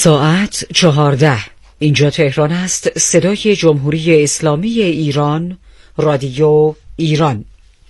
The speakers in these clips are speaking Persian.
ساعت 14. اینجا تهران است. صدای جمهوری اسلامی ایران، رادیو ایران.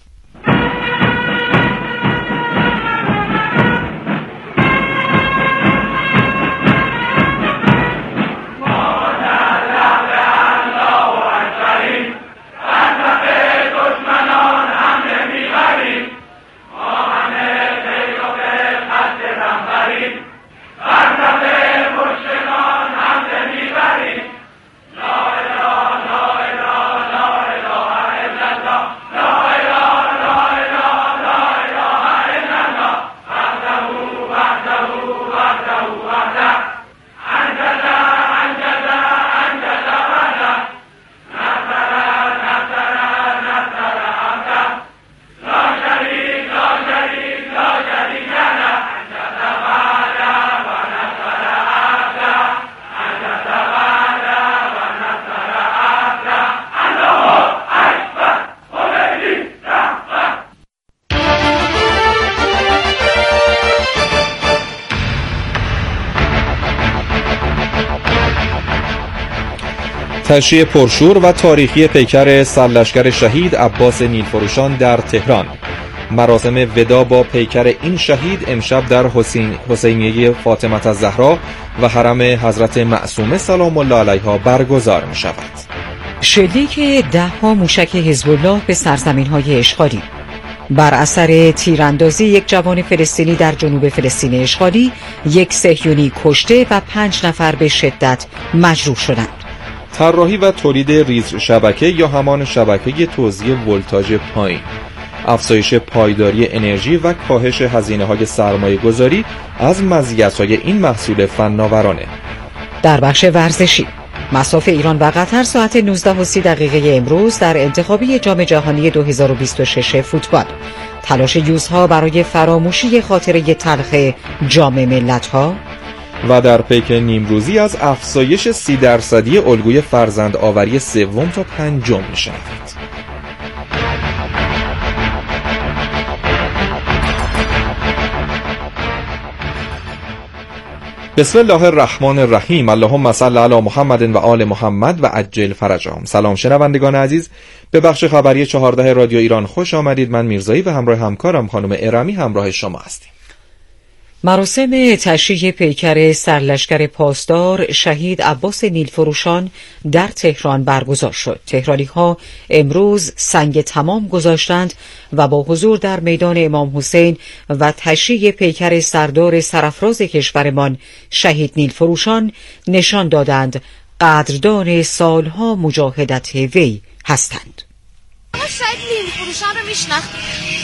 تشییع پرشور و تاریخی پیکر سرلشکر شهید عباس نیلفروشان در تهران. مراسم ودا با پیکر این شهید امشب در حسینیه فاطمه الزهرا و حرم حضرت معصومه سلام الله علیها برگزار می شود. شلیک 10 موشک حزب الله به سرزمین‌های اشغالی. بر اثر تیراندازی یک جوان فلسطینی در جنوب فلسطین اشغالی، 1 صهیونی کشته و 5 نفر به شدت مجروح شدند. طراحی و تولید ریز شبکه یا همان شبکه توزیع ولتاژ پایین، افزایش پایداری انرژی و کاهش هزینه‌های سرمایه‌گذاری از مزیت‌های این محصول فناورانه. در بخش ورزشی، مصاف ایران و قطر ساعت 19:30 امروز در انتخابی جام جهانی 2026 فوتبال. تلاش یوزها برای فراموشی خاطره تلخ جام ملت‌ها. و در پیک نیمروزی از افزایش 30% الگوی فرزند آوری 3 تا 5 می‌شود. بسم الله الرحمن الرحیم. اللهم صل علی محمد و آل محمد و عجل فرجهم. سلام شنوندگان عزیز، به بخش خبری 14 رادیو ایران خوش آمدید. من میرزایی و همراه همکارم خانم ارمی همراه شما هستیم. مراسم تشییع پیکر سرلشکر پاسدار شهید عباس نیلفروشان در تهران برگزار شد. تهرانی‌ها امروز سنگ تمام گذاشتند و با حضور در میدان امام حسین و تشییع پیکر سردار سرافراز کشورمان شهید نیلفروشان نشان دادند قدردان سالها مجاهدت وی هستند. شهید نیلفروشان رو میشناختی؟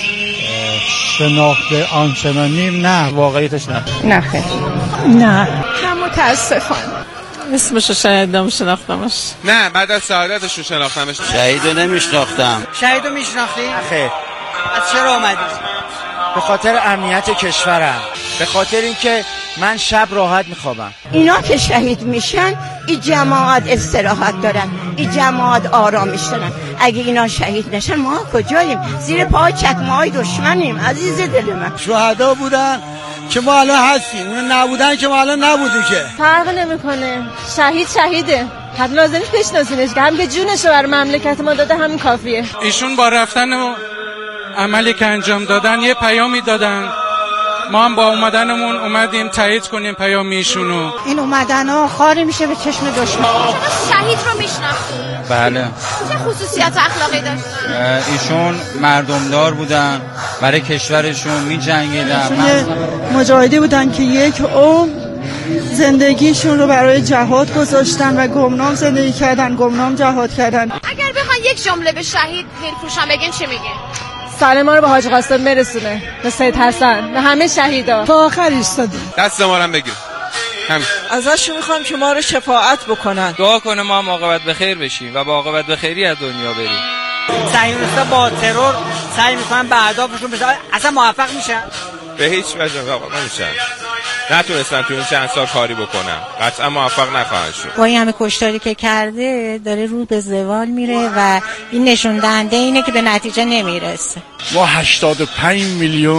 شناخته آنچنانی نه، واقعیتش نه خیر نه هم متاسفانه اسمشو شنیدم شناختمش، نه بعد از شهادتش رو شناختمش. شهیدو نمیشناختم. شهیدو میشناختی؟ خیر. از چرا اومدی؟ به خاطر امنیت کشورم، به خاطر اینکه من شب راحت میخوابم. اینا که شهید میشن این جماعت استراحت دارن، این جماعت آرامش دارن. اگه اینا شهید نشن ما کجاییم؟ زیر پای چکمه‌های دشمنیم عزیز دل من. شهدا بودن که ما الان هستیم، نبودن که ما الان نبودیم. که فرق نمیکنه، شهید شهیده، حتی لازم نیست بشناسینش که هم که جونشو بر مملکت ما داده همین کافیه. ایشون با رفتن و عملی که انجام دادن یه پیامی دادن، ما هم با اومدنمون اومدیم تایید کنیم پیام ایشونو. این اومدن ها خاری میشه به چشم دشمن. شهید رو میشناختی؟ بله. چه خصوصیت اخلاقی داشت؟ ایشون مردمدار بودن، برای کشورشون می‌جنگیدن. مجاهدی بودن که یک عمر زندگیشون رو برای جهاد گذاشتن و گمنام زندگی کردن، گمنام جهاد کردن. اگر بخوان یک جمله به شهید نیلفروشان بگین چی میگین؟ سلام ما رو به حاج قاسم برسونه، به سید حسن، به همه شهیدا تا آخر ایستادیم. دست ما رو بگیر. همین. ازشون میخوام که ما رو شفاعت بکنن، دعا کنه ما هم عاقبت بخیر بشیم و با عاقبت بخیری از دنیا بریم. صهیونیست‌ها با ترور سعی میکنن به اهدافشون برسن، اصلا موفق میشن؟ به هیچ وجه نمیشن. نتونستن تو این چند سال کاری بکنن، قطعا موفق نخواهند شد. با این همه کشتاری که کرده داره رو به زوال میره و این نشون دهنده اینه که به نتیجه نمیرسه. ما 85 میلیون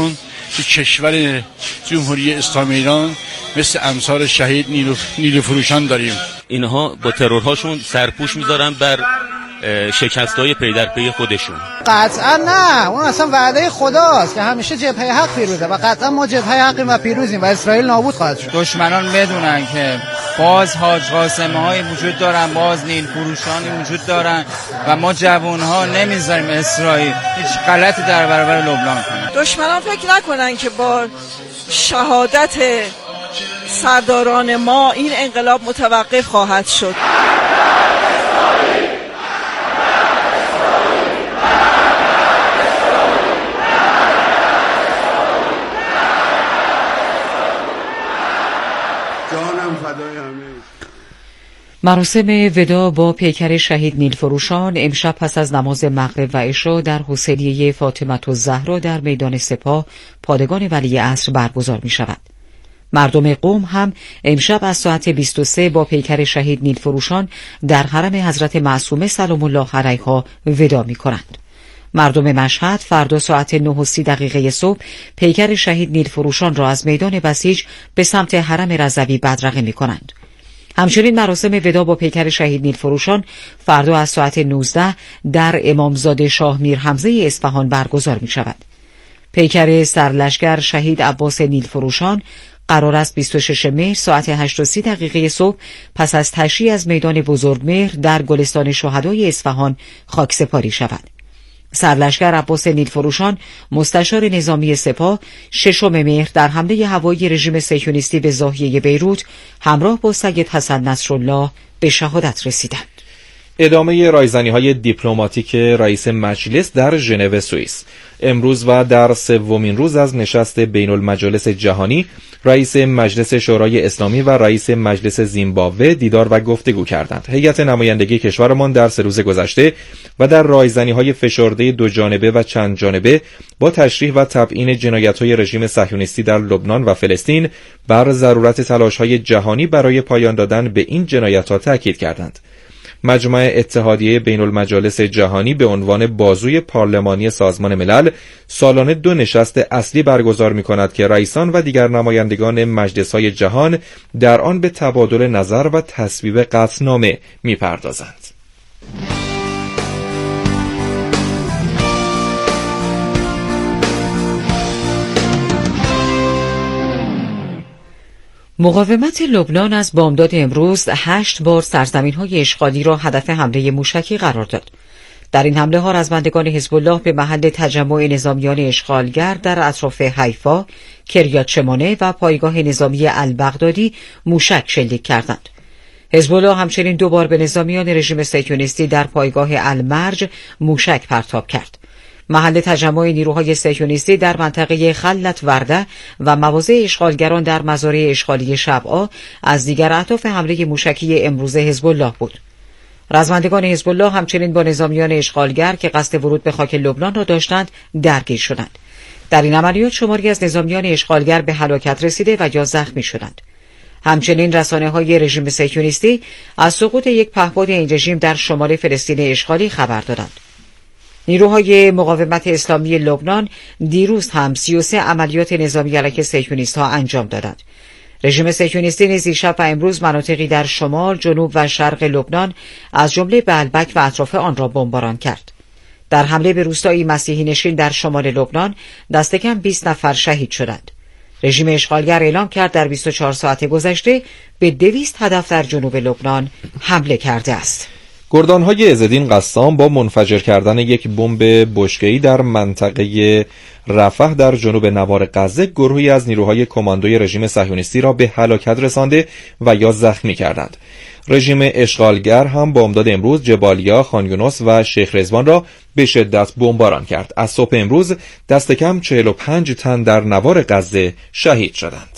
تو کشور جمهوری اسلامی ایران مثل امثال شهید نیلوفروشان داریم. اینها با ترورهاشون سرپوش میذارن بر شکست‌های پی در پی خودشون. قطعا نه، اون اصلا وعده خداست که همیشه جبهه حق پیروزه و قطعا ما جبهه حقیم و پیروزیم و اسرائیل نابود خواهد شد. دشمنان بدونن که باز حاج قاسم هایی وجود دارن، باز نیل فروشانی وجود دارن و ما جوانها نمیذاریم اسرائیل هیچ غلطی در برابر لبنان کنه. دشمنان فکر نکنن که با شهادت سرداران ما این انقلاب متوقف خواهد شد. مراسم ودا با پیکر شهید نیلفروشان امشب پس از نماز مغرب و عشا در حسینیه فاطمه الزهرا در میدان سپاه پادگان ولیعصر برگزار می شود. مردم قم هم امشب از ساعت 23 با پیکر شهید نیلفروشان در حرم حضرت معصومه سلام الله علیها ودا می کنند. مردم مشهد فردا ساعت 9:30 صبح پیکر شهید نیلفروشان را از میدان بسیج به سمت حرم رضوی بدرقه می کنند. همچنین مراسم ودا با پیکر شهید نیلفروشان فردا از ساعت 19 در امامزاده شاه میر حمزه اصفهان برگزار می شود. پیکر سرلشکر شهید عباس نیلفروشان قرار است 26 مهر ساعت 8:30 صبح پس از تشییع از میدان بزرگمهر در گلستان شهدای اصفهان خاکسپاری شود. سرلشکر عباس نیلفروشان مستشار نظامی سپاه 6 مهر در حمله هوایی رژیم صهیونیستی به ضاحیه بیروت همراه با سید حسن نصرالله به شهادت رسیدند. ادامه رایزنی‌های دیپلماتیک رئیس مجلس در ژنو سوئیس. امروز و در سومین روز از نشست بین المجالس جهانی رئیس مجلس شورای اسلامی و رئیس مجلس زیمبابوه دیدار و گفتگو کردند. هیئت نمایندگی کشورمان در 3 روز گذشته و در رایزنی‌های فشرده دو جانبه و چند جانبه با تشریح و تبیین جنایت‌های رژیم صهیونیستی در لبنان و فلسطین بر ضرورت تلاش‌های جهانی برای پایان دادن به این جنایت‌ها تاکید کردند. مجمع اتحادیه بین المجالس جهانی به عنوان بازوی پارلمانی سازمان ملل سالانه 2 نشست اصلی برگزار می‌کند که رئیسان و دیگر نمایندگان مجلس‌های جهان در آن به تبادل نظر و تصویب قطعنامه می‌پردازند. مقاومت لبنان از بامداد امروز 8 بار سرزمین‌های اشغالی را هدف حمله موشکی قرار داد. در این حمله ها رزمندگان حزب الله به محل تجمع نظامیان اشغالگر در اطراف حیفا، کریات شمانه و پایگاه نظامی البغدادی موشک شلیک کردند. حزب الله همچنین 2 بار به نظامیان رژیم صهیونیستی در پایگاه المرج موشک پرتاب کرد. محل تجمع نیروهای صهیونیستی در منطقه خلت ورده و مواضع اشغالگران در مزارع اشغالی شبعا از دیگر اهداف حمله موشکی امروز حزب الله بود. رزمندگان حزب الله همچنین با نظامیان اشغالگر که قصد ورود به خاک لبنان را داشتند درگیر شدند. در این عملیات شماری از نظامیان اشغالگر به هلاکت رسیده و یا زخمی شدند. همچنین رسانه‌های رژیم صهیونیستی از سقوط یک پهپاد این رژیم در شمال فلسطین اشغالی خبر دادند. نیروهای مقاومت اسلامی لبنان دیروز هم 33 عملیات نظامی علیه صهیونیست‌ها انجام دادند. رژیم صهیونیستی نیز دیشب و امروز مناطقی در شمال، جنوب و شرق لبنان از جمله بعلبک و اطراف آن را بمباران کرد. در حمله به روستایی مسیحی نشین در شمال لبنان دست کم 20 نفر شهید شدند. رژیم اشغالگر اعلام کرد در 24 ساعت گذشته به 200 هدف در جنوب لبنان حمله کرده است. گردانهای عزالدین قسام با منفجر کردن یک بمب بشکه‌ای در منطقه رفح در جنوب نوار غزه گروهی از نیروهای کماندوی رژیم صهیونیستی را به هلاکت رسانده و یا زخمی کردند. رژیم اشغالگر هم بامداد امروز جبالیا، خان یونس و شیخ رضوان را به شدت بمباران کرد. از صبح امروز دست کم 45 تن در نوار غزه شهید شدند.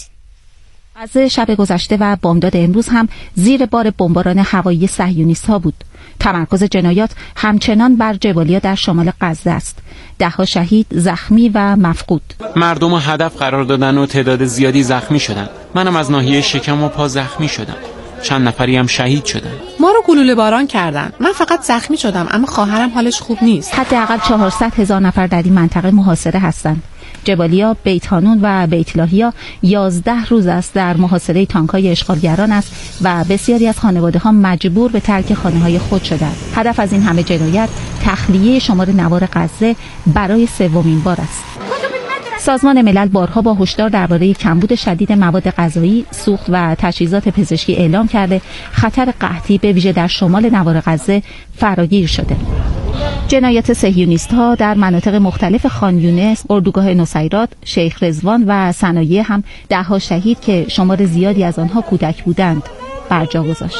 از شب گذشته و بامداد امروز هم زیر بار بمباران هوایی صهیونیست‌ها بود. تمرکز جنایات همچنان بر جبالیا در شمال غزه است. 10 شهید، زخمی و مفقود. مردم رو هدف قرار دادن و تعداد زیادی زخمی شدن. منم از ناحیه شکم و پا زخمی شدم. چند نفری هم شهید شدن. ما رو گلوله باران کردن. من فقط زخمی شدم اما خواهرم حالش خوب نیست. حداقل 400,000 نفر در این منطقه محاصره هستند. جبالیا، بیت هانون و بیت لاهیا 11 روز است در محاصره تانک‌های اشغالگران است و بسیاری از خانواده‌ها مجبور به ترک خانه‌های خود شدند. هدف از این همه جنایت تخلیه شمار نوار غزه برای سومین بار است. سازمان ملل بارها با هشدار درباره کمبود شدید مواد غذایی، سوخت و تجهیزات پزشکی اعلام کرده خطر قحطی به ویژه در شمال نوار غزه فراگیر شده. جنایات صهیونیست‌ها در مناطق مختلف خان یونس، اردوگاه نصیرات، شیخ رضوان و صنایع هم ده‌ها شهید که شمار زیادی از آنها کودک بودند بر جا گذاشت.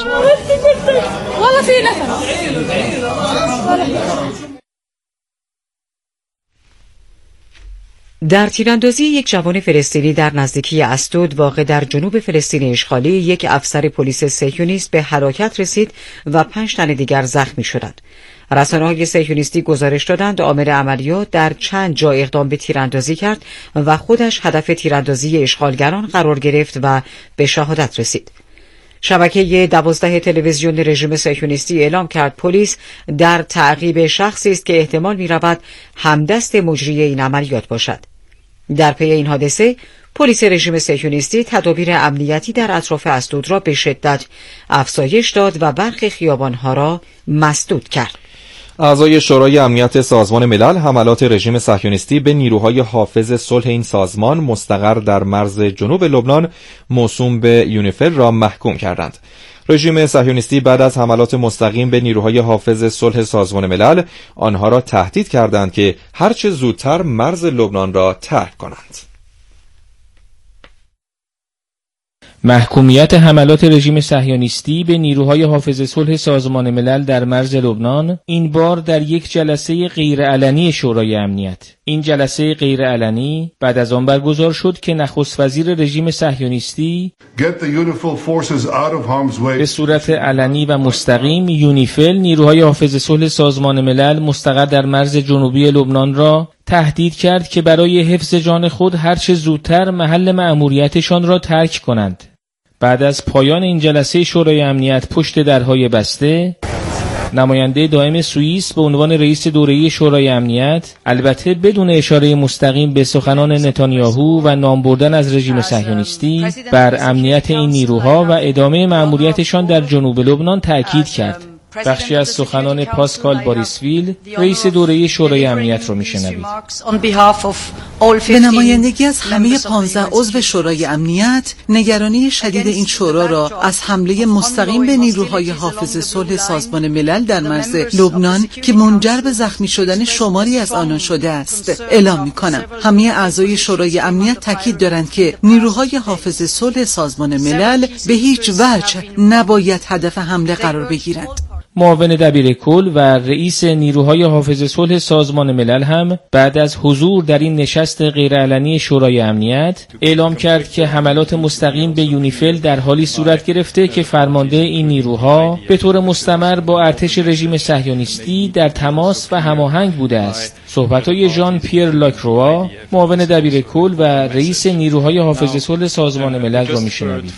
در تیراندازی یک جوان فلسطینی در نزدیکی اسدود واقع در جنوب فلسطین اشغالی، یک افسر پلیس صهیونیست به هلاکت رسید و 5 تن دیگر زخمی شدند. رسانه‌های صهیونیستی گزارش دادند عامل عملیات در چند جا اقدام به تیراندازی کرد و خودش هدف تیراندازی اشغالگران قرار گرفت و به شهادت رسید. شبکه 12 تلویزیون رژیم صهیونیستی اعلام کرد پلیس در تعقیب شخصی است که احتمال می‌رود همدست مجری این عملیات باشد. در پی این حادثه پلیس رژیم صهیونیستی تدابیر امنیتی در اطراف اسدود را به شدت افزایش داد و برخی خیابان‌ها را مسدود کرد. اعضای شورای امنیت سازمان ملل حملات رژیم صهیونیستی به نیروهای حافظ صلح این سازمان مستقر در مرز جنوب لبنان موسوم به یونیفیل را محکوم کردند. رژیم صهیونیستی بعد از حملات مستقیم به نیروهای حافظ صلح سازمان ملل آنها را تهدید کردند که هرچه زودتر مرز لبنان را ترک کنند. محکومیت حملات رژیم صهیونیستی به نیروهای حافظ صلح سازمان ملل در مرز لبنان این بار در یک جلسه غیرعلنی شورای امنیت. این جلسه غیرعلنی بعد از آن برگزار شد که نخست وزیر رژیم صهیونیستی به صورت علنی و مستقیم یونیفیل نیروهای حافظ صلح سازمان ملل مستقر در مرز جنوبی لبنان را تهدید کرد که برای حفظ جان خود هرچه زودتر محل مأموریتشان را ترک کنند. بعد از پایان این جلسه شورای امنیت پشت درهای بسته، نماینده دائم سوئیس به عنوان رئیس دوره‌ای شورای امنیت، البته بدون اشاره مستقیم به سخنان نتانیاهو و نام بردن از رژیم صهیونیستی، بر امنیت این نیروها و ادامه مأموریتشان در جنوب لبنان تأکید کرد. بخشی از سخنان پاسکال باریسویل رئیس دوره‌ای شورای امنیت رو میشنوید. به نمایندگی از همه 15 عضو شورای امنیت، نگرانی شدید این شورا را از حمله مستقیم به نیروهای حافظ صلح سازمان ملل در مرز لبنان که منجر به زخمی شدن شماری از آنان شده است اعلام می‌کنم. همه اعضای شورای امنیت تاکید دارند که نیروهای حافظ صلح سازمان ملل به هیچ وجه نباید هدف حمله قرار بگیرند. معاون دبیر کل و رئیس نیروهای حافظ صلح سازمان ملل هم بعد از حضور در این نشست غیرعلنی شورای امنیت اعلام کرد که حملات مستقیم به یونیفیل در حالی صورت گرفته که فرمانده این نیروها به طور مستمر با ارتش رژیم صهیونیستی در تماس و هماهنگ بوده است. صحبت‌های ژان پیر لاکروا، معاون دبیر کل و رئیس نیروهای حافظ صلح سازمان ملل را می‌شنوید.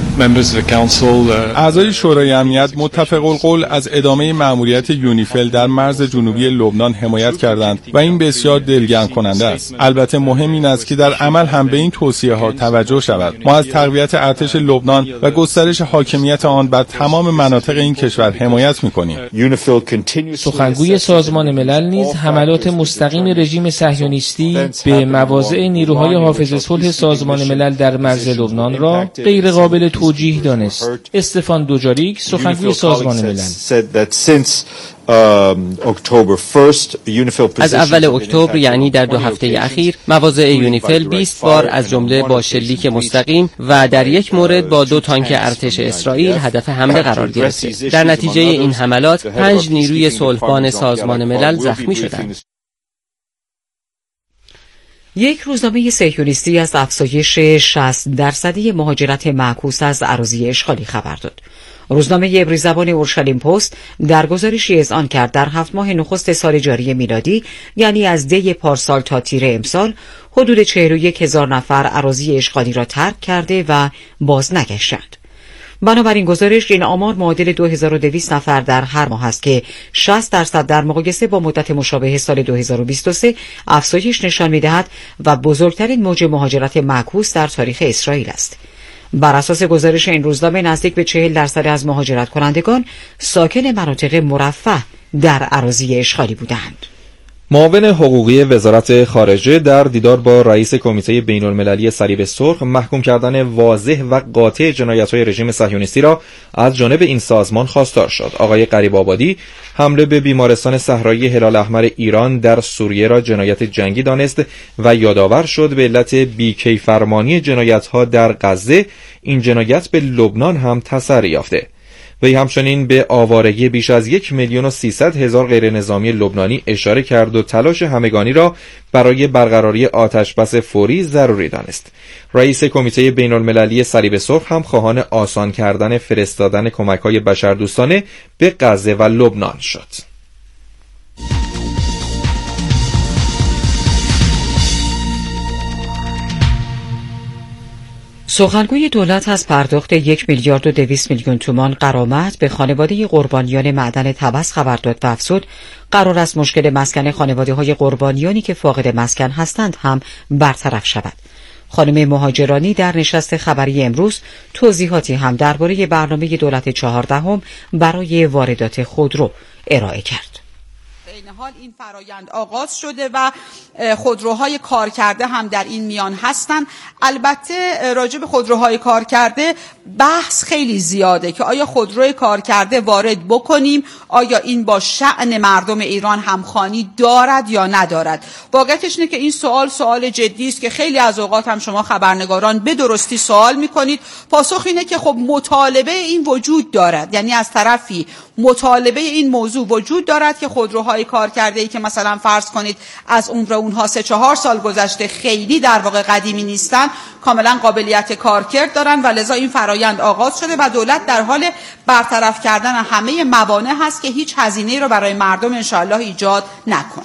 اعضای شورای امنیت متفق القول از ادامه مأموریت یونیفیل در مرز جنوبی لبنان حمایت کردند و این بسیار دلگرم کننده است. البته مهم این است که در عمل هم به این توصیه‌ها توجه شود. ما از تقویت ارتش لبنان و گسترش حاکمیت آن بر تمام مناطق این کشور حمایت می‌کنیم. سخنگوی سازمان ملل نیز حملات مستقیم رژیم صهیونیستی به مواضع نیروهای حافظ صلح سازمان ملل در مرز لبنان را غیر قابل توجیه دانست. استفان دوجاریک، سخنگوی سازمان ملل، از اول اکتبر یعنی در 2 هفته اخیر مواضع یونیفیل 20 بار از جمله با شلیک مستقیم و در یک مورد با 2 تانک ارتش اسرائیل هدف حمله قرار گرفته. در نتیجه این حملات 5 نیروی صلحبان سازمان ملل زخمی شدند. یک روزنامه صهیونیستی از افزایش 60% مهاجرت معکوس از اراضی اشغالی خبر داد. روزنامه عبری زبان اورشلیم پست در گزارشی اذعان کرد در 7 ماه نخست سال جاری میلادی، یعنی از دی پارسال تا تیر امسال، حدود 41,000 نفر اراضی اشغالی را ترک کرده و باز نگشتند. بنابراین گزارش این آمار معادل 2200 نفر در هر ماه است که 60% در مقایسه با مدت مشابه سال 2023 افزایش نشان می‌دهد و بزرگترین موج مهاجرت معکوس در تاریخ اسرائیل است. بر اساس گزارش این روزنامه نزدیک به 40% از مهاجرت کنندگان ساکن مناطق مرفه در اراضی اشغالی بودند. معاون حقوقی وزارت خارجه در دیدار با رئیس کمیته بین‌المللی صلیب سرخ محکوم کردن واضح و قاطع جنایت‌های رژیم صهیونیستی را از جانب این سازمان خواستار شد. آقای غریب‌آبادی حمله به بیمارستان صحرایی هلال احمر ایران در سوریه را جنایت جنگی دانست و یادآور شد به علت بی‌کیفرمانی جنایت‌ها در غزه این جنایت به لبنان هم تسری یافته. وی همچنین به آوارگی بیش از 1,300,000 غیرنظامی لبنانی اشاره کرد و تلاش همگانی را برای برقراری آتشبس فوری ضروری دانست. رئیس کمیته بین‌المللی صلیب سرخ هم خواهان آسان کردن فرستادن کمک‌های بشردوستانه به غزه و لبنان شد. سخنگوی دولت از پرداخت 1,200,000,000 تومان غرامت به خانواده قربانیان معدن طبس خبر داد و افزود قرار است مشکل مسکن خانواده‌های قربانیانی که فاقد مسکن هستند هم برطرف شود. خانم مهاجرانی در نشست خبری امروز توضیحاتی هم درباره برنامه دولت 14 برای واردات خودرو ارائه کرد. حال این فرایند آغاز شده و خودروهای کارکرده هم در این میان هستن. البته راجع به خودروهای کارکرده بحث خیلی زیاده که آیا خودروی کارکرده وارد بکنیم، آیا این با شأن مردم ایران همخوانی دارد یا ندارد. واقعیتش اینه که این سوال جدی است که خیلی از اوقات هم شما خبرنگاران به درستی سوال میکنید. پاسخ اینه که خب مطالبه این وجود دارد، یعنی از طرفی مطالبه این موضوع وجود دارد که خودروهای کارکرده‌ای که مثلا فرض کنید از عمر اونها 3-4 سال گذشته خیلی در واقع قدیمی نیستن، کاملا قابلیت کارکرد دارن و لذا این فرایند آغاز شده و دولت در حال برطرف کردن همه موانع هست که هیچ هزینه‌ای رو برای مردم انشاءالله ایجاد نکنه.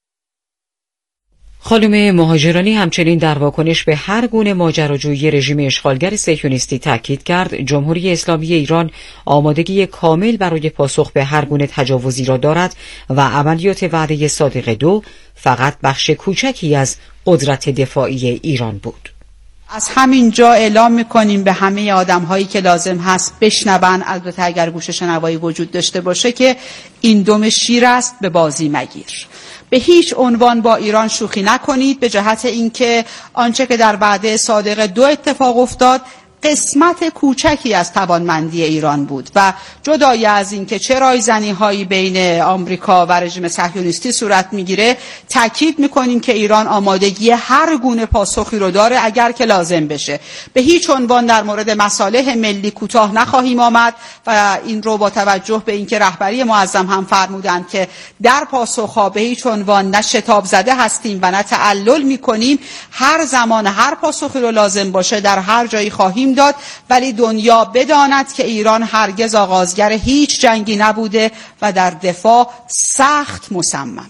خانم مهاجرانی همچنین در واکنش به هر گونه ماجراجویی رژیم اشغالگر صهیونیستی تاکید کرد جمهوری اسلامی ایران آمادگی کامل برای پاسخ به هر گونه تجاوزی را دارد و عملیات وعده صادق 2 فقط بخش کوچکی از قدرت دفاعی ایران بود. از همین جا اعلام میکنیم به همه آدم‌هایی که لازم هست بشنون، البته اگر گوش شنوایی وجود داشته باشه، که این دم شیر است به بازی مگیر. به هیچ عنوان با ایران شوخی نکنید، به جهت اینکه آنچه که در وعده صادق 2 اتفاق افتاد قسمت کوچکی از توانمندی ایران بود و جدای از این که چه رایزنی‌هایی بین آمریکا و رژیم صهیونیستی صورت میگیره، تاکید میکنیم که ایران آمادگی هر گونه پاسخی رو داره اگر که لازم بشه. به هیچ عنوان در مورد مصالح ملی کوتاه نخواهیم آمد و این رو با توجه به اینکه رهبری معظم هم فرمودند که در پاسخها به هیچ عنوان نه شتاب زده هستیم و نه تعلل میکنیم، هر زمان هر پاسخی رو لازم باشه در هر جایی خواهیم داد، ولی دنیا بداند که ایران هرگز آغازگر هیچ جنگی نبوده و در دفاع سخت مصممه.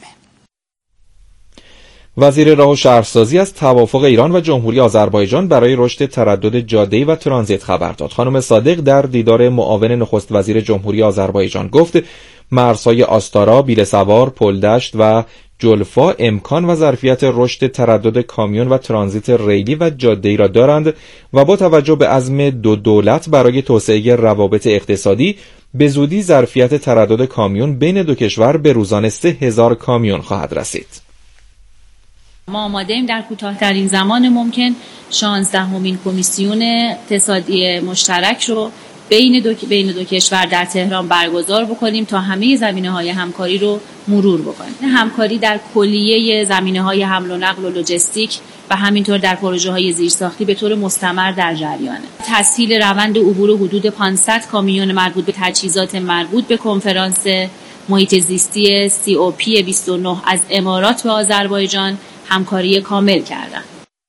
وزیر راه و شهرسازی از توافق ایران و جمهوری آذربایجان برای رشد تردد جاده‌ای و ترانزیت خبر داد. خانم صادق در دیدار معاون نخست وزیر جمهوری آذربایجان گفت مرزهای آستارا، بیلسوار، پلدشت و جلفا امکان و ظرفیت رشد تردد کامیون و ترانزیت ریلی و جاده‌ای را دارند و با توجه به عزم 2 دولت برای توسعه روابط اقتصادی به زودی ظرفیت تردد کامیون بین 2 کشور به روزانه 3,000 کامیون خواهد رسید. ما آماده‌ایم در کوتاه‌ترین زمان ممکن 16مین کمیسیون اقتصادی مشترک رو بین دو کشور در تهران برگزار بکنیم تا همه زمینه‌های همکاری رو مرور بکنیم. همکاری در کلیه زمینه‌های حمل و نقل و لوجستیک و همینطور در پروژه‌های زیرساختی به طور مستمر در جریانه. تسهیل روند عبور حدود 500 کامیون مربوط به تجهیزات مربوط به کنفرانس محیط زیستی COP 29 از امارات به آذربایجان همکاری کامل کردند.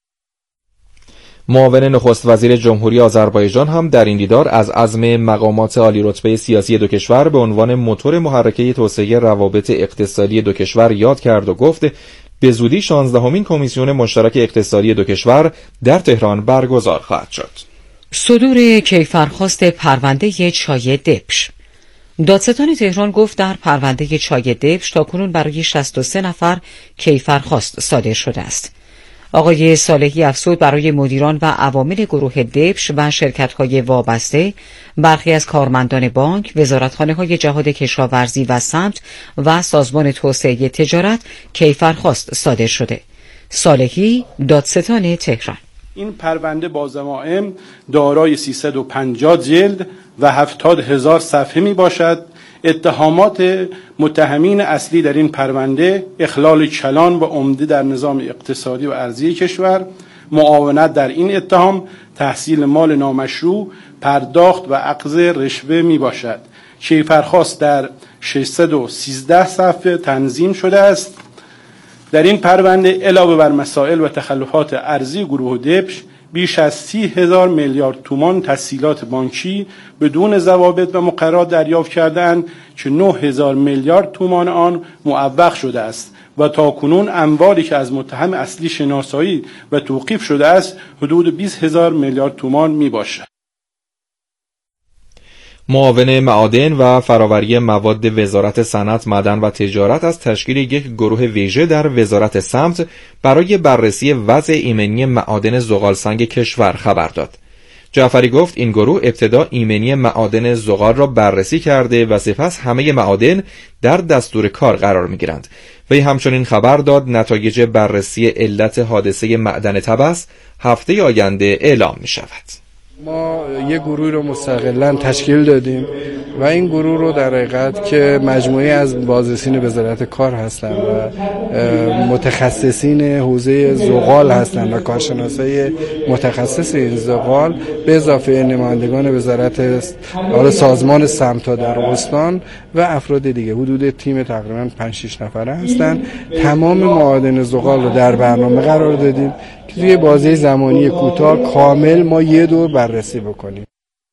معاون نخست وزیر جمهوری آذربایجان هم در این دیدار از عزم مقامات عالی رتبه سیاسی 2 کشور به عنوان موتور محرکه توسعه روابط اقتصادی 2 کشور یاد کرد و گفت به زودی 16مین کمیسیون مشترک اقتصادی 2 کشور در تهران برگزار خواهد شد. صدور کیفرخواست پرونده چای دبش. دادستان تهران گفت در پرونده چای دبش تاکنون برای 63 نفر کیفرخواست صادر شده است. آقای صالحی افزود برای مدیران و عوامل گروه دبش و شرکت‌های وابسته، برخی از کارمندان بانک، وزارتخانه‌های جهاد کشاورزی و سمت و سازمان توسعه تجارت کیفرخواست صادر شده. صالحی، دادستان تهران: این پرونده با ضمائم دارای 350 جلد و 70,000 صفحه می باشد. اتهامات متهمین اصلی در این پرونده اخلال کلان و عمده در نظام اقتصادی و ارضی کشور، معاونت در این اتهام، تحصیل مال نامشروع، پرداخت و اخذ رشوه می باشد. کیفرخواست در 613 صفحه تنظیم شده است. در این پرونده علاوه بر مسائل و تخلفات ارضی گروه دبش، بیش از 30,000 میلیارد تومان تسهیلات بانکی بدون ضوابط و مقررات دریافت کردند که 9,000 میلیارد تومان آن معوق شده است و تاکنون اموالی که از متهم اصلی شناسایی و توقیف شده است حدود 20,000 میلیارد تومان می باشد. معاون معادن و فراوری مواد وزارت صنعت، معدن و تجارت از تشکیل یک گروه ویژه در وزارت سمت برای بررسی وضع ایمنی معادن زغالسنگ کشور خبر داد. جعفری گفت این گروه ابتدا ایمنی معادن زغال را بررسی کرده و سپس همه معادن در دستور کار قرار می‌گیرند. وی همچنین خبر داد نتایج بررسی علت حادثه معدن طبس هفته آینده اعلام می‌شود. ما یک گروه رو مستقلاً تشکیل دادیم و این گروه رو در حقیقت که مجموعه از بازرسین وزارت کار هستند و متخصصین حوزه زغال هستند و کارشناسای متخصص این زغال به اضافه نمایندگان وزارت سازمان سمت‌ها در استان و افراد دیگه، حدود تیم تقریباً 5-6 نفره هستند. تمام معادن زغال رو در برنامه قرار دادیم که توی بازه زمانی کوتاه کامل ما یه دور بررسی بکنیم.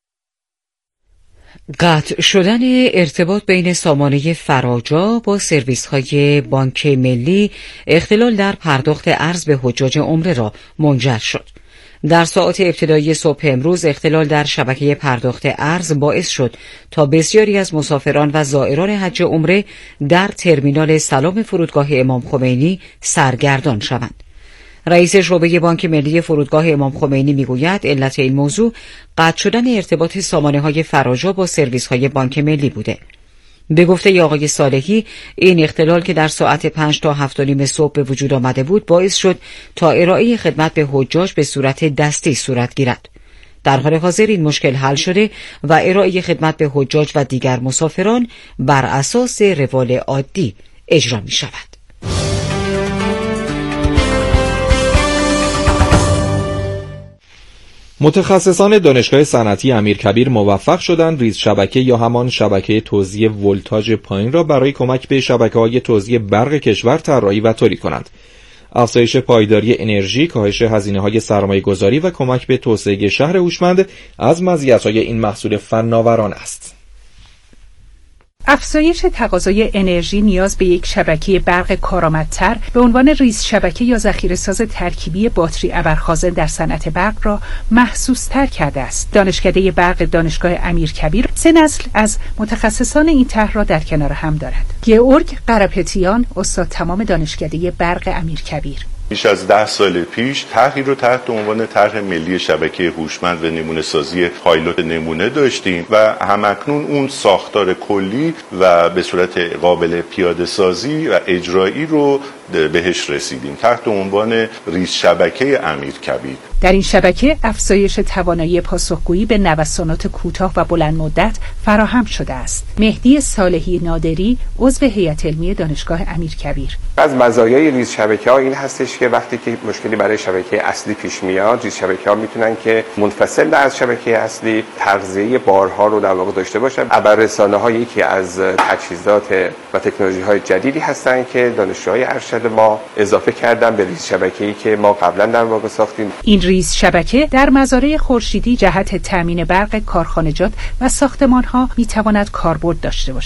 قطع شدن ارتباط بین سامانه فراجا با سرویس‌های بانک ملی اختلال در پرداخت ارز به حجاج عمره را منجر شد. در ساعات ابتدایی صبح امروز اختلال در شبکه پرداخت ارز باعث شد تا بسیاری از مسافران و زائران حج عمره در ترمینال سلام فرودگاه امام خمینی سرگردان شوند. رئیس شعبه بانک ملی فرودگاه امام خمینی میگوید علت این موضوع قطع شدن ارتباط سامانه‌های فراجا با سرویس‌های بانک ملی بوده. به گفته آقای صالحی، این اختلال که در ساعت 5 تا 7:30 صبح به وجود آمده بود باعث شد تا ارائه خدمت به حجاج به صورت دستی صورت گیرد. در حال حاضر این مشکل حل شده و ارائه خدمت به حجاج و دیگر مسافران بر اساس روال عادی اجرا می شود. متخصصان دانشگاه صنعتی امیرکبیر موفق شدند ریز شبکه یا همان شبکه توزیع ولتاژ پایین را برای کمک به شبکه‌های توزیع برق کشور طراحی و تولید کنند. افزایش پایداری انرژی، کاهش هزینه‌های سرمایه‌گذاری و کمک به توسعه شهر هوشمند از مزیت‌های این محصول فناورانه است. افزایش تقاضای انرژی نیاز به یک شبکه برق کارآمدتر به عنوان ریز شبکه یا ذخیره‌ساز ترکیبی باتری ابرخازن در صنعت برق را محسوس‌تر کرده است. دانشکده برق دانشگاه امیرکبیر 3 نسل از متخصصان این طرح را در کنار هم دارد. گئورگ قرپتیان، استاد تمام دانشکده برق امیرکبیر: بیش از 10 سال پیش طرحی رو تحت عنوان طرح ملی شبکه هوشمند و نمونه سازی پایلوت نمونه داشتیم و همکنون اون ساختار کلی و به صورت قابل پیاده سازی و اجرایی رو بهش رسیدیم تحت عنوان ریز شبکه امیرکبیر. در این شبکه افزایش توانایی پاسخگویی به نوسانات کوتاه و بلند مدت فراهم شده است. مهدی صالحی نادری، عضو هیئت علمی دانشگاه امیرکبیر: از مزایای ریز شبکه‌ها این هستش که وقتی که مشکلی برای شبکه اصلی پیش میاد، ریز شبکه‌ها میتونن که منفصل از شبکه اصلی تغذیه بارها رو در واقع داشته باشن. ابررسانه‌ها یکی از تجهیزات و تکنولوژی‌های جدیدی هستن که دانشجوهای ارشد ما اضافه کردن به ریز شبکه‌ای که ما قبلا در واقع ساختیم. این ریز شبکه در مزارع خورشیدی جهت تامین برق کارخانجات و ساختمان‌ها میتواند کاربرد داشته باشد.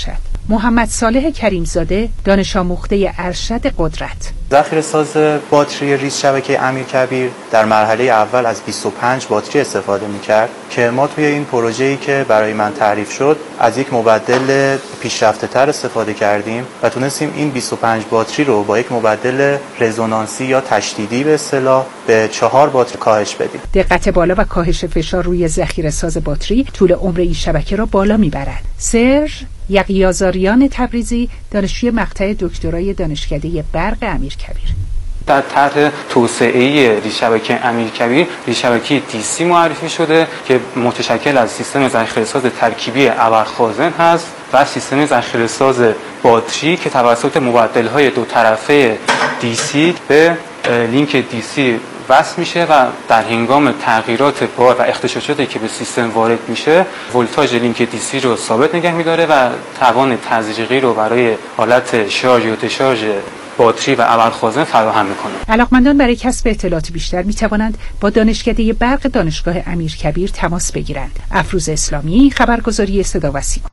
محمد صالح کریمزاده، دانش آموخته ارشد قدرت. ذخیره‌ساز باتری ریز شبکه امیرکبیر در مرحله اول از 25 باتری استفاده می‌کرد که ما توی این پروژه‌ای که برای من تعریف شد از یک مبدل پیشرفته‌تر استفاده کردیم و تونستیم این 25 باتری رو با یک مبدل رزونانسی یا تشدیدی به اصطلاح به 4 باتری کاهش بدیم. دقت بالا و کاهش فشار روی ذخیره‌ساز باتری طول عمر این شبکه را بالا می‌برد. سرژ یغیازاریان تبریزی، دانشجوی مقطع دکترای دانشکده برق امیرکبیر. در طرح توسعه ریزشبکه امیرکبیر ریزشبکه دیسی معرفی شده که متشکل از سیستم ذخیره‌ساز ترکیبی ابرخازن هست و سیستم ذخیره‌ساز باتری که توسط مبدل‌های دو طرفه دیسی به لینک دیسی وصل میشه و در هنگام تغییرات بار و اختشاشاتی که به سیستم وارد میشه ولتاژ لینک دیسی رو ثابت نگه میداره و توان تزریقی رو برای حالت شارژ و دشارژ باتری و ابرخازن فراهم میکنه. علاقمندان برای کسب اطلاعات بیشتر میتوانند با دانشکده برق دانشگاه امیرکبیر تماس بگیرند. افروز اسلامی، خبرگزاری صدا و سیما.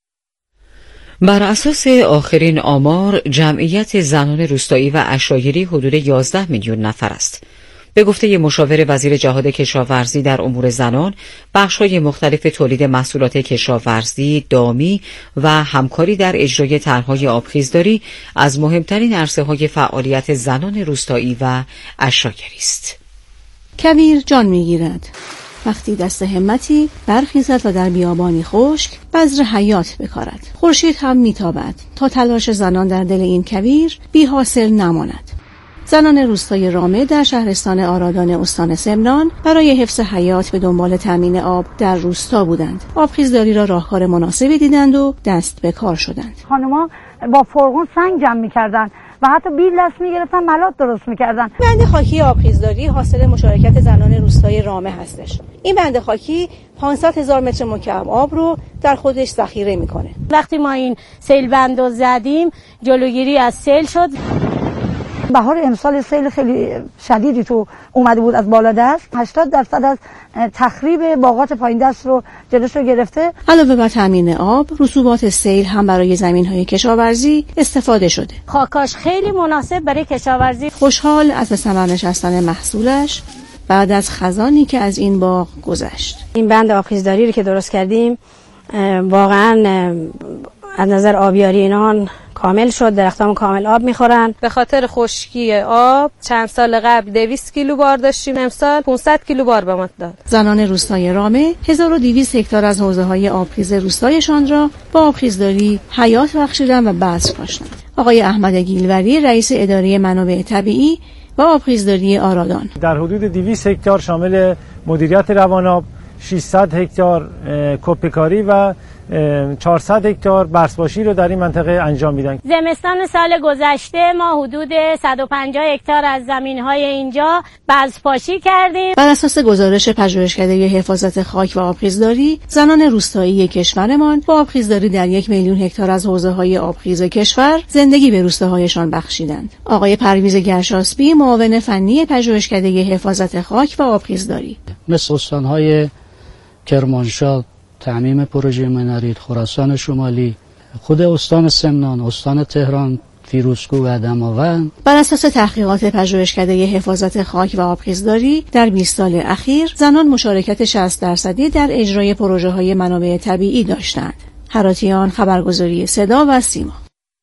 بر اساس آخرین آمار جمعیت زنان روستایی و عشایری حدود 11 میلیون نفر است. به گفته مشاور وزیر جهاد کشاورزی در امور زنان، بخش‌های مختلف تولید محصولات کشاورزی، دامی و همکاری در اجرای طرح‌های آبخیزداری از مهمترین عرصه‌های فعالیت زنان روستایی و عشایری است. کویر جان می‌گیرد وقتی دست همتی برخیزد و در بیابانی خشک بذر حیات بکارد. خورشید هم میتابد تا تلاش زنان در دل این کویر بی حاصل نماند. زنان روستای رامه در شهرستان آرادان استان سمنان برای حفظ حیات به دنبال تامین آب در روستا بودند. آبخیزداری را راهکار مناسبی دیدند و دست به کار شدند. خانم‌ها با فرغون سنگ جمع می‌کردن و حتی بیل دست می‌گرفتن ملات درست می‌کردن. بند خاکی آبخیزداری حاصل مشارکت زنان روستای رامه هستش. این بند خاکی 500,000 متر مکعب آب رو در خودش ذخیره می‌کنه. وقتی ما این سیل بندو زدیم جلوگیری از سیل شد. بهار امسال سیل خیلی شدیدی تو اومده بود از بالا دست. 80% از تخریب باغات پایین دست رو جلوش رو گرفته. علاوه بر تامین آب، رسوبات سیل هم برای زمین‌های کشاورزی استفاده شده. خاکاش خیلی مناسب برای کشاورزی. خوشحال از به ثمر نشستن محصولش بعد از خزانی که از این باغ گذشت. این بند آبخیزداری رو که درست کردیم واقعاً از نظر آبیاری اینان کامل شد. درختان کامل آب میخورن. به خاطر خشکی آب چند سال قبل 200 کیلو بار داشتیم، امسال 500 کیلو بار به ما داد. زنان روستای رامه 1200 هکتار از حوزه‌های آبخیز روستایشان را با آبخیزداری حیات بخشیدند و بذر کاشتند. آقای احمد گیلوری رئیس اداره منابع طبیعی و آبخیزداری آرادان در حدود 200 هکتار شامل مدیریت رواناب، 600 هکتار کپکاری و 400 هکتار برسباشی رو در این منطقه انجام میدن. زمستان سال گذشته ما حدود 150 هکتار از زمین‌های اینجا برسباشی کردیم. بر اساس گزارش پژوهشکده حفاظت خاک و آبخیزداری، زنان روستایی کشورمان با آبخیزداری در 1 میلیون هکتار از حوزه‌های آبخیز کشور زندگی به روستاهایشان بخشیدند. آقای پرویز گرشاسبی، معاون فنی پژوهشکده حفاظت خاک و آبخیزداری: مثل استان‌های کرمانشاه، تعمیم پروژه منارید، خراسان شمالی، خود استان سمنان، استان تهران، فیروزکوه و دماوند. بر اساس تحقیقات پژوهشکده حفاظت خاک و آبخیزداری در 20 سال اخیر زنان مشارکت 60% در اجرای پروژه‌های منابع طبیعی داشتند. هراتیان، خبرگزاری صدا و سیما.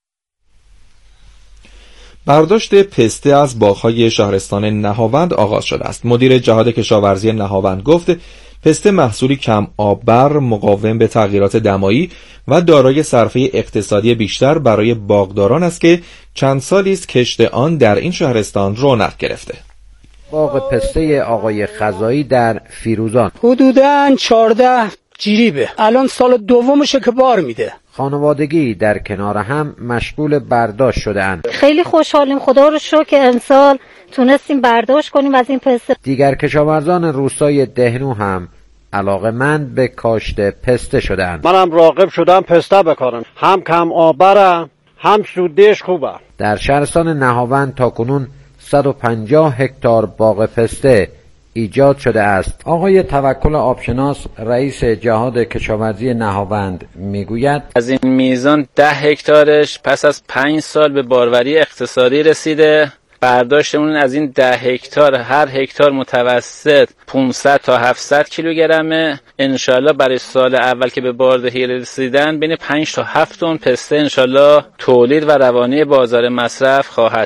برداشت پسته از باغ‌های شهرستان نهاوند آغاز شده است. مدیر جهاد کشاورزی نهاوند گفت پسته محصولی کم آببر، مقاوم به تغییرات دمایی و دارای صرفه اقتصادی بیشتر برای باغداران است که چند سالی است کشت آن در این شهرستان رونق گرفته. باغ پسته آقای خزایی در فیروزان حدوداً 14 جریبه، الان سال دومشه که بار میده. خانوادگی در کنار هم مشغول برداشت شده‌اند. خیلی خوشحالیم، خدا رو شکر که امسال تونستیم برداشت کنیم از این پسته. دیگر کشاورزان روستای دهنو هم علاقه‌مند به کاشت پسته شدند. منم راغب شدم پسته بکارم، هم کم آبره هم سودش خوبه. در شهرستان نهاوند تاکنون 150 هکتار باغ پسته ایجاد شده است. آقای توکل آبشناس رئیس جهاد کشاورزی نهاوند میگوید از این میزان 10 هکتارش پس از 5 سال به باروری اقتصادی رسیده. برداشتمون از این 10 هکتار هر هکتار متوسط 500 تا 700 کیلوگرمه. انشالله برای سال اول که به باردهی رسیدن بین 5 تا 7 تن پسته انشالله تولید و روانه بازار مصرف خواهد